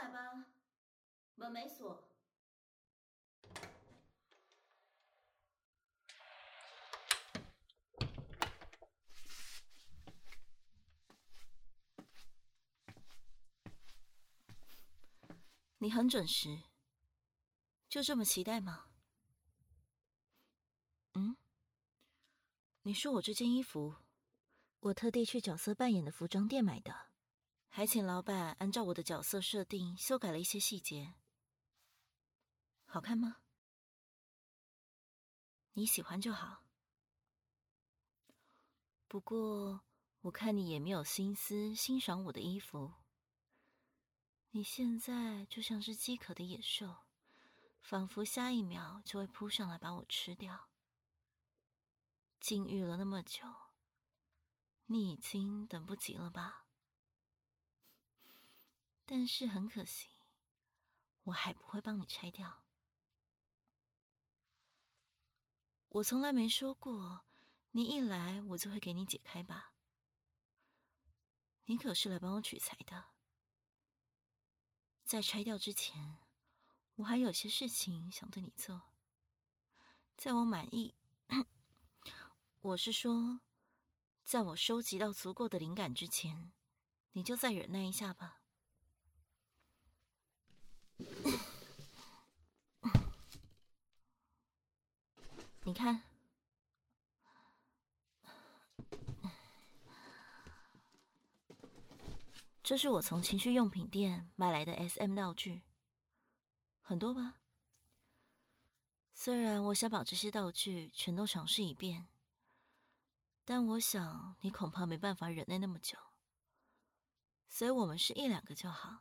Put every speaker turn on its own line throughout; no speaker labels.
来吧，门没锁。你很准时，就这么期待吗？你说我这件衣服，我特地去角色扮演的服装店买的，还请老板按照我的角色设定修改了一些细节。好看吗？你喜欢就好。不过我看你也没有心思欣赏我的衣服。你现在就像是饥渴的野兽，仿佛下一秒就会扑上来把我吃掉。禁欲了那么久，你已经等不及了吧？但是很可惜，我还不会帮你拆掉。我从来没说过，你一来我就会给你解开吧？你可是来帮我取材的。在拆掉之前，我还有些事情想对你做。在我满意，我是说，在我收集到足够的灵感之前，你就再忍耐一下吧。你看，这是我从情趣用品店买来的 SM 道具，很多吧？虽然我想把这些道具全都尝试一遍，但我想你恐怕没办法忍耐那么久，所以我们是1-2个就好。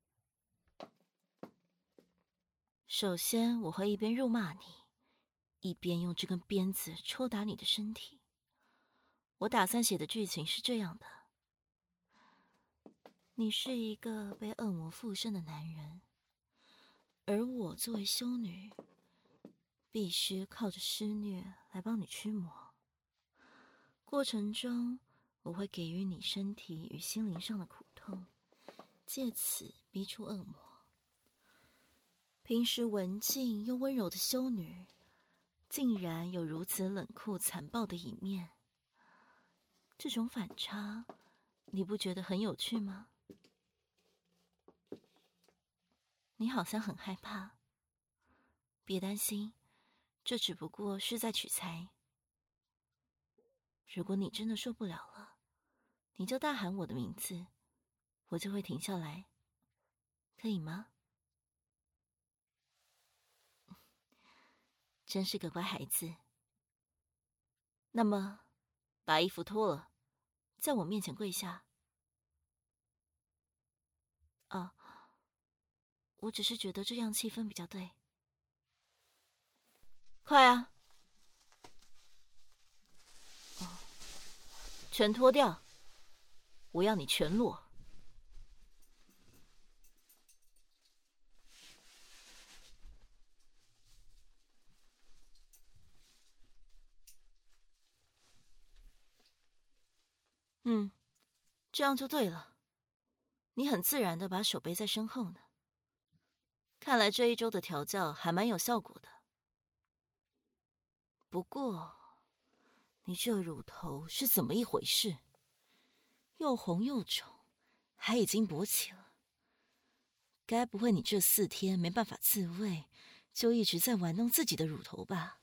首先，我会一边辱骂你，一边用这根鞭子抽打你的身体。我打算写的剧情是这样的：你是一个被恶魔附身的男人，而我作为修女，必须靠着施虐来帮你驱魔。过程中，我会给予你身体与心灵上的苦痛，借此逼出恶魔。平时文静又温柔的修女，竟然有如此冷酷残暴的一面。这种反差，你不觉得很有趣吗？你好像很害怕。别担心，这只不过是在取材。如果你真的受不了了，你就大喊我的名字，我就会停下来，可以吗？真是个乖孩子。那么，把衣服脱了，在我面前跪下。啊，我只是觉得这样气氛比较对。快啊！全脱掉，我要你全裸。这样就对了。你很自然的把手背在身后呢。看来这一周的调教还蛮有效果的。不过，你这乳头是怎么一回事？又红又肿，还已经勃起了。该不会你这4天没办法自慰，就一直在玩弄自己的乳头吧？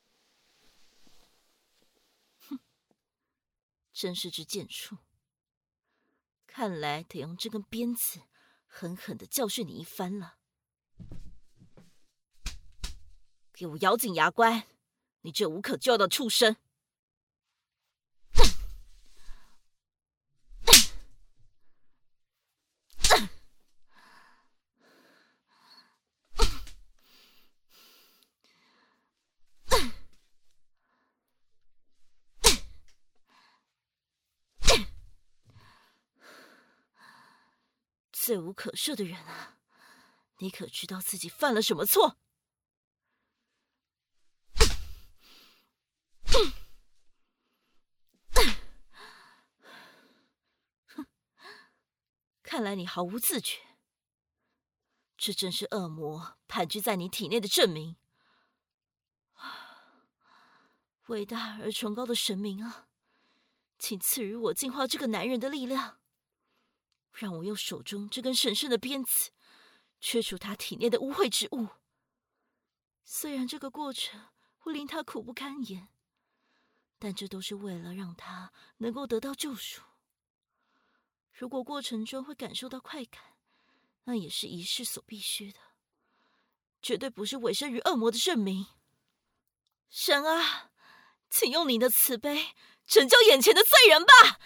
哼，真是只贱畜。看来得用这根鞭子狠狠地教训你一番了。给我咬紧牙关，你这无可救药的畜生！罪无可赦的人啊，你可知道自己犯了什么错？看来你毫无自觉。 这正是恶魔盘踞在你体内的证明。伟大而崇高的神明啊，请赐予我净化这个男人的力量，让我用手中这根神圣的鞭子驱除他体内的污秽之物。虽然这个过程会令他苦不堪言，但这都是为了让他能够得到救赎。如果过程中会感受到快感，那也是仪式所必须的，绝对不是委身于恶魔的证明。神啊，请用你的慈悲拯救眼前的罪人吧！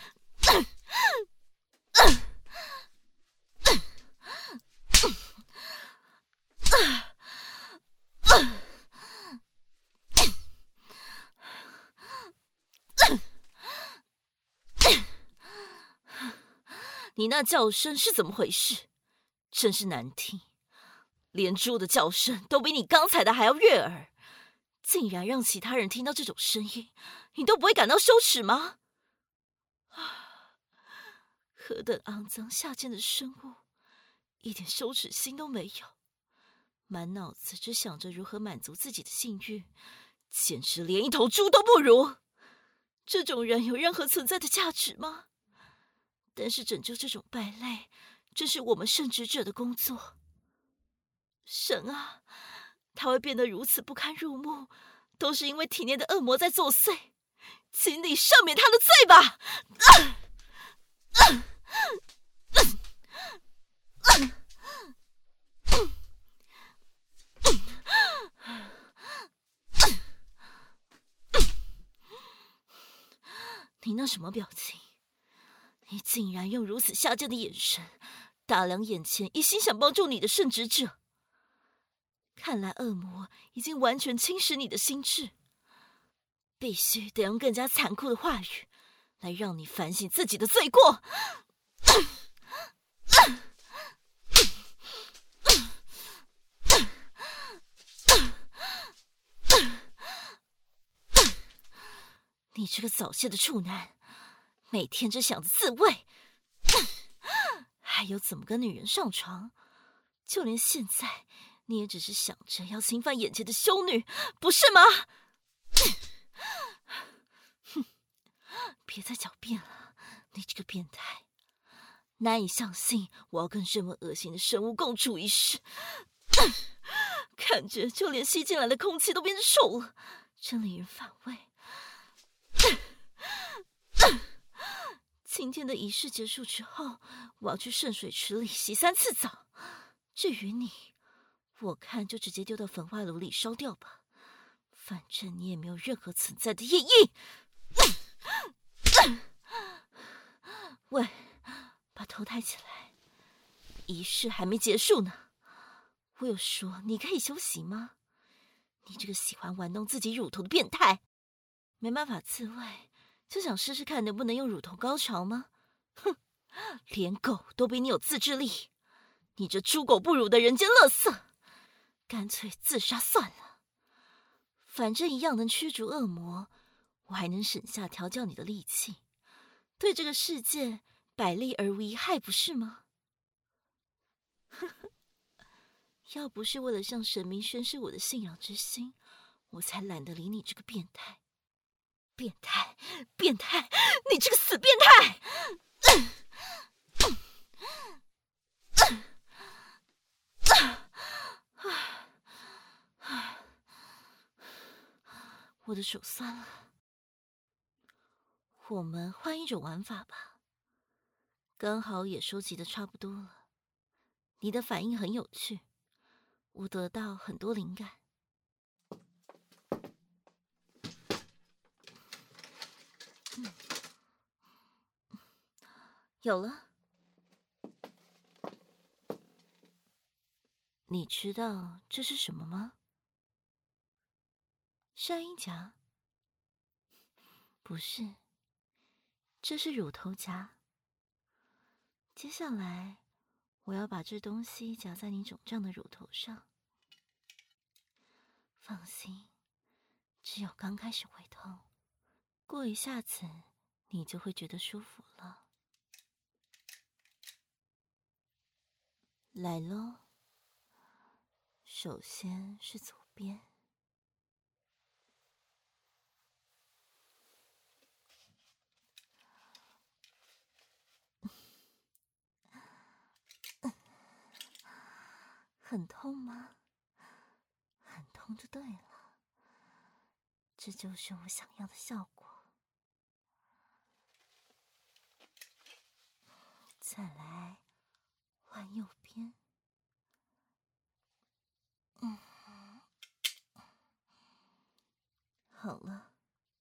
你那叫声是怎么回事？真是难听，连猪的叫声都比你刚才的还要悦耳。竟然让其他人听到这种声音，你都不会感到羞耻吗？何等肮脏下贱的生物，一点羞耻心都没有，满脑子只想着如何满足自己的性欲，简直连一头猪都不如。这种人有任何存在的价值吗？但是拯救这种败类，这是我们圣职者的工作。神啊，他会变得如此不堪入目，都是因为体内的恶魔在作祟，请你赦免他的罪吧！你那什么表情？你竟然用如此下贱的眼神打量眼前一心想帮助你的圣职者。看来恶魔已经完全侵蚀你的心智，必须得用更加残酷的话语来让你反省自己的罪过。你这个早泄的处男，每天只想着自慰，还有怎么跟女人上床，就连现在你也只是想着要侵犯眼前的修女，不是吗？别再狡辩了，你这个变态！难以相信我要跟这么恶心的生物共处一室，感觉就连吸进来的空气都变臭了，真令人反胃。今天的仪式结束之后，我要去圣水池里洗3次澡。至于你，我看就直接丢到焚化炉里烧掉吧，反正你也没有任何存在的意义。喂，把头抬起来，仪式还没结束呢。我有说你可以休息吗？你这个喜欢玩弄自己乳头的变态，没办法自慰，就想试试看能不能用乳头高潮吗？哼，连狗都比你有自制力，你这猪狗不如的人间垃圾，干脆自杀算了。反正一样能驱逐恶魔，我还能省下调教你的力气，对这个世界百利而无一害，不是吗？要不是为了向神明宣示我的信仰之心，我才懒得理你这个变态！变态！变态！你这个死变态！我的手酸了。我们换一种玩法吧，刚好也收集的差不多了。你的反应很有趣，我得到很多灵感。有了。你知道这是什么吗？上阴夹？不是，这是乳头夹。接下来，我要把这东西夹在你肿胀的乳头上。放心，只有刚开始会痛，过一下子你就会觉得舒服了。来咯， 首先是左边，很痛吗？很痛就对了，这就是我想要的效果。再来，换右边。好了。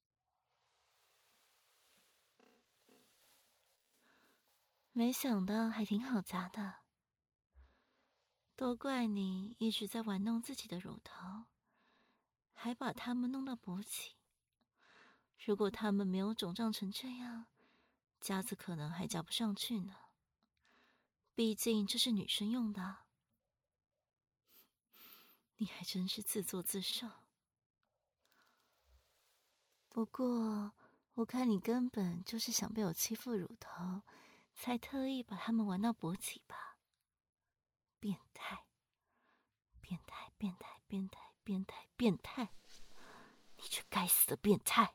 没想到还挺好砸的，都怪你一直在玩弄自己的乳头，还把它们弄到勃起。如果它们没有肿胀成这样，夹子可能还夹不上去呢。毕竟这是女生用的。你还真是自作自受。不过我看你根本就是想被我欺负乳头，才特意把它们玩到勃起吧？变态！变态！变态！变态！变态！变态！你这该死的变态！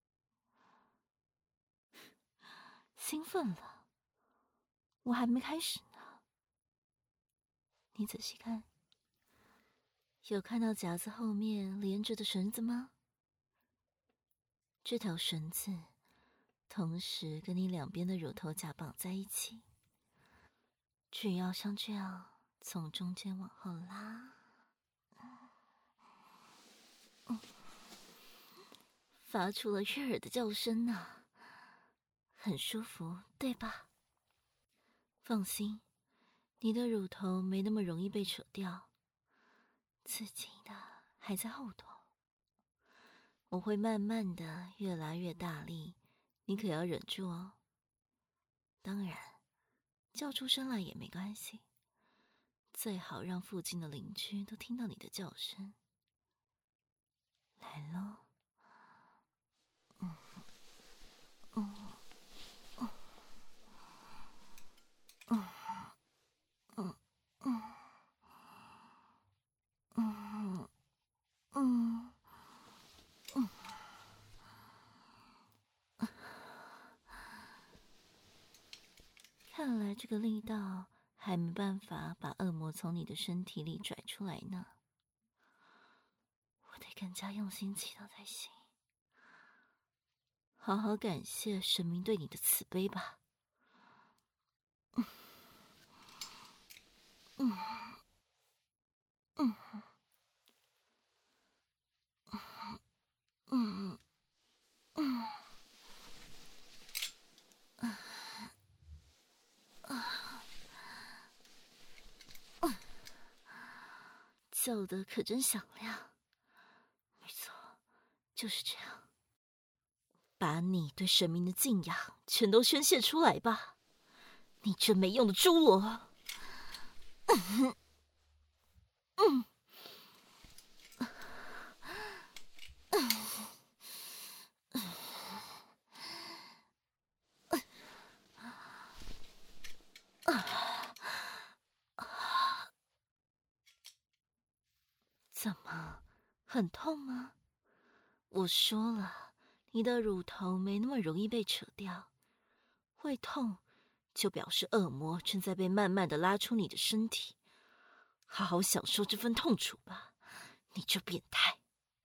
兴奋了？我还没开始呢。你仔细看，有看到夹子后面连着的绳子吗？这条绳子同时跟你两边的乳头夹绑在一起，只要像这样从中间往后拉，发出了悦耳的叫声呢，很舒服，对吧？放心，你的乳头没那么容易被扯掉，刺激的还在后头。我会慢慢的越来越大力，你可要忍住哦。当然，叫出声来也没关系，最好让附近的邻居都听到你的叫声。来咯。看来这个力道还没办法把恶魔从你的身体里拽出来呢，我得更加用心祈祷才行。好好感谢神明对你的慈悲吧。叫的可真响亮。没错，就是这样。把你对神明的敬仰全都宣泄出来吧，你这没用的侏罗！怎么，很痛吗？我说了，你的乳头没那么容易被扯掉，会痛就表示恶魔正在被慢慢的拉出你的身体，好好享受这份痛楚吧，你这变态！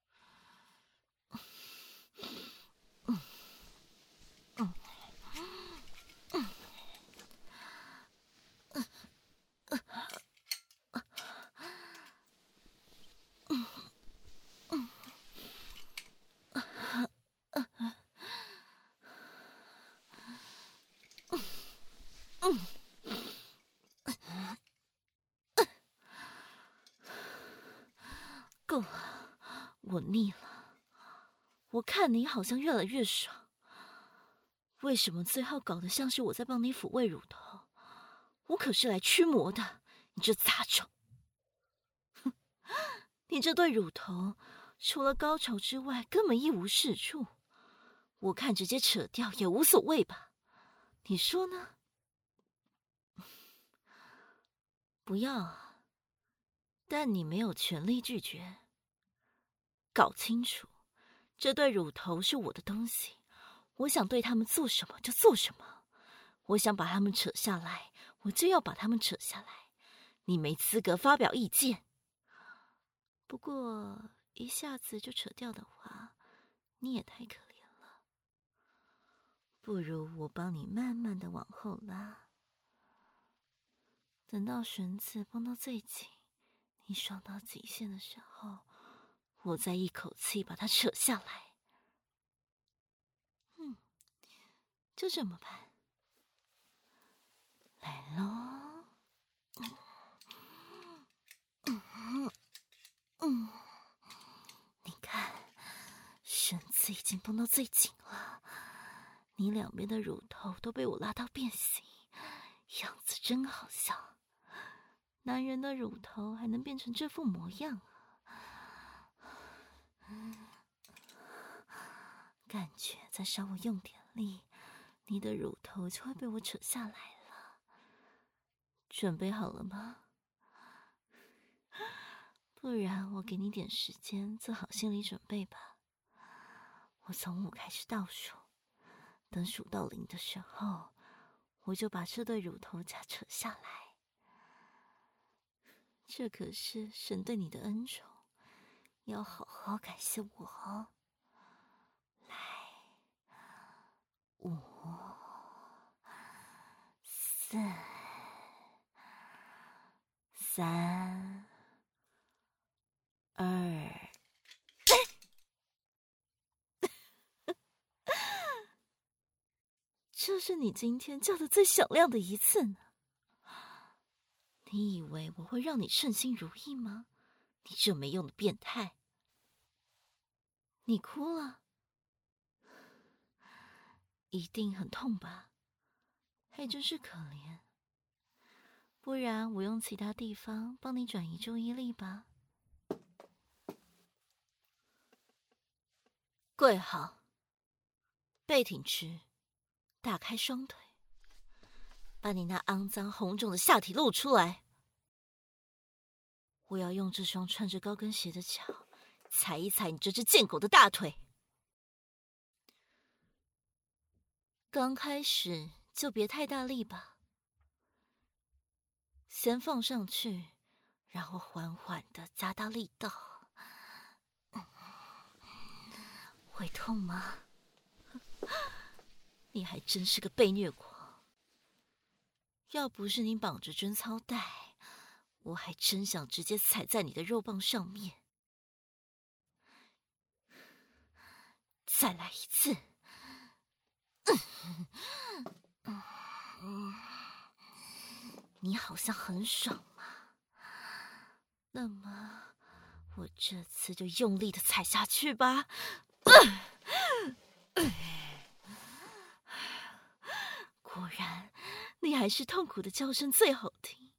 够了，我腻了。我看你好像越来越爽，为什么最后搞得像是我在帮你抚慰乳头？我可是来驱魔的，你这杂种！哼，你这对乳头除了高潮之外根本一无是处，我看直接扯掉也无所谓吧？你说呢？不要啊， 但你没有权利拒绝。搞清楚，这对乳头是我的东西，我想对他们做什么就做什么，我想把他们扯下来，我就要把他们扯下来，你没资格发表意见。不过一下子就扯掉的话，你也太可怜了。不如我帮你慢慢的往后拉，等到绳子绷到最紧，你爽到极限的时候，我再一口气把它扯下来。就这么办。来咯。你看，绳子已经绷到最紧了，你两边的乳头都被我拉到变形，样子真好笑。男人的乳头还能变成这副模样感觉再稍微用点力，你的乳头就会被我扯下来了。准备好了吗？不然我给你点时间做好心理准备吧。我从5开始倒数，等数到0的时候，我就把这对乳头夹扯下来。这可是神对你的恩宠，要好好感谢我哦。来，5、4、3、2。这是你今天叫的最响亮的一次呢。你以为我会让你称心如意吗？你这没用的变态！你哭了，一定很痛吧？还真是可怜。不然我用其他地方帮你转移注意力吧。跪好，背挺直，打开双腿，把你那肮脏红肿的下体露出来。我要用这双穿着高跟鞋的脚踩一踩你这只贱狗的大腿。刚开始就别太大力吧，先放上去，然后缓缓的加大力道。会痛吗？你还真是个被虐狂。要不是你绑着贞操带，我还真想直接踩在你的肉棒上面。再来一次。你好像很爽嘛，那么我这次就用力的踩下去吧。果然，你还是痛苦的叫声最好听。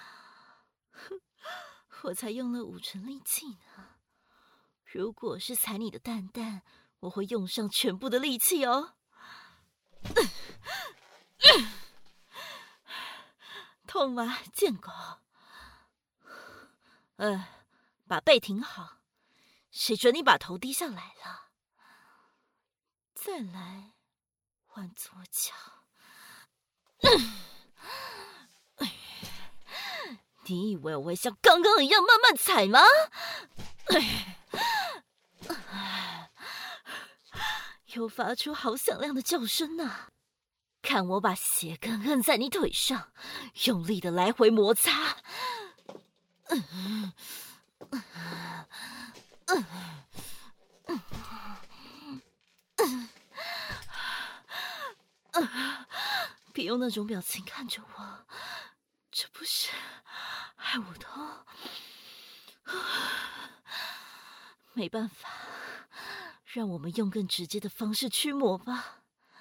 我才用了5成力气呢，如果是踩你的蛋蛋，我会用上全部的力气哦。痛吗，贱狗？把背挺好，谁准你把头低下来了？再来，换左脚。你以为我会像刚刚一样慢慢踩吗？又发出好响亮的叫声啊！看我把鞋跟摁在你腿上，用力的来回摩擦。别用那种表情看着我，这不是害我痛。没办法，让我们用更直接的方式驱魔吧。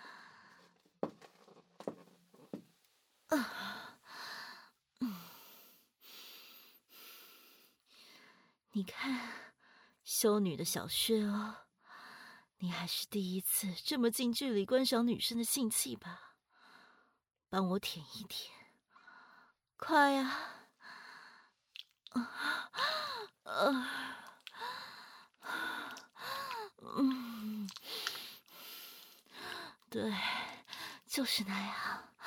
你看，修女的小穴哦，你还是第一次这么近距离观赏女生的性器吧？帮我舔一舔，快啊！ 对，就是那样。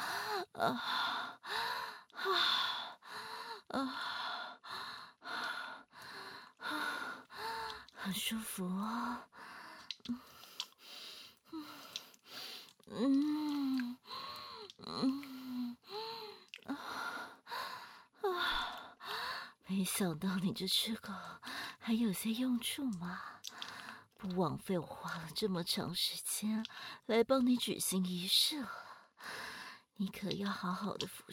很舒服哦。没想到你这只狗还有些用处嘛，不枉费我花了这么长时间来帮你举行仪式了。你可要好好的服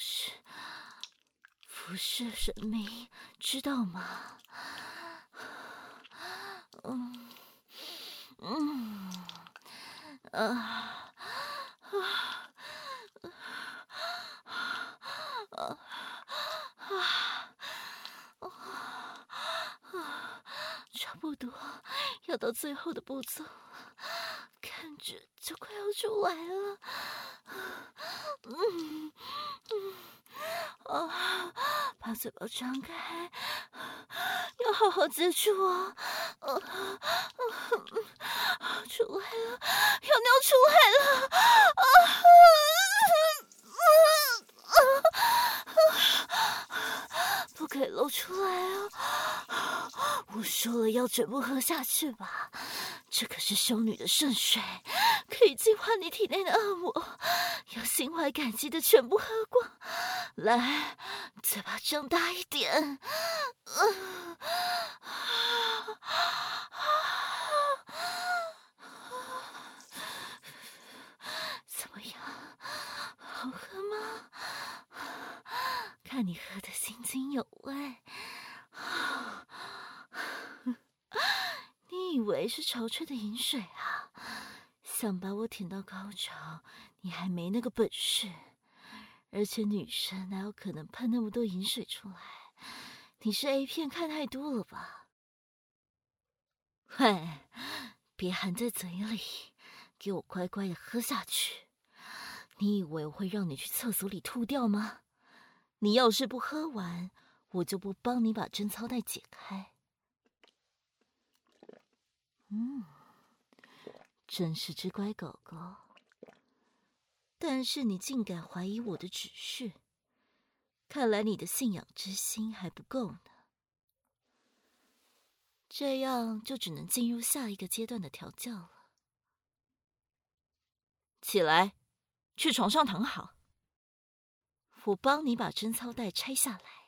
侍神明，知道吗？差不多要到最后的步骤了，看着就快要出来了。把嘴巴张开，要好好接住哦。出来了，要尿出来了。不可以露出来哦！我说了要全部喝下去吧，这可是修女的圣水，可以净化你体内的恶魔，要心怀感激的全部喝光。来，嘴巴张大一点。怎么样？好喝吗？看你喝得津津有味。你以为是潮吹的饮水啊？想把我舔到高潮，你还没那个本事。而且女生哪有可能喷那么多饮水出来？你是 A 片看太多了吧？喂，别含在嘴里，给我乖乖的喝下去。你以为我会让你去厕所里吐掉吗？你要是不喝完，我就不帮你把贞操带解开。真是只乖狗狗。但是你竟敢怀疑我的指示，看来你的信仰之心还不够呢。这样就只能进入下一个阶段的调教了。起来，去床上躺好，我帮你把贞操带拆下来。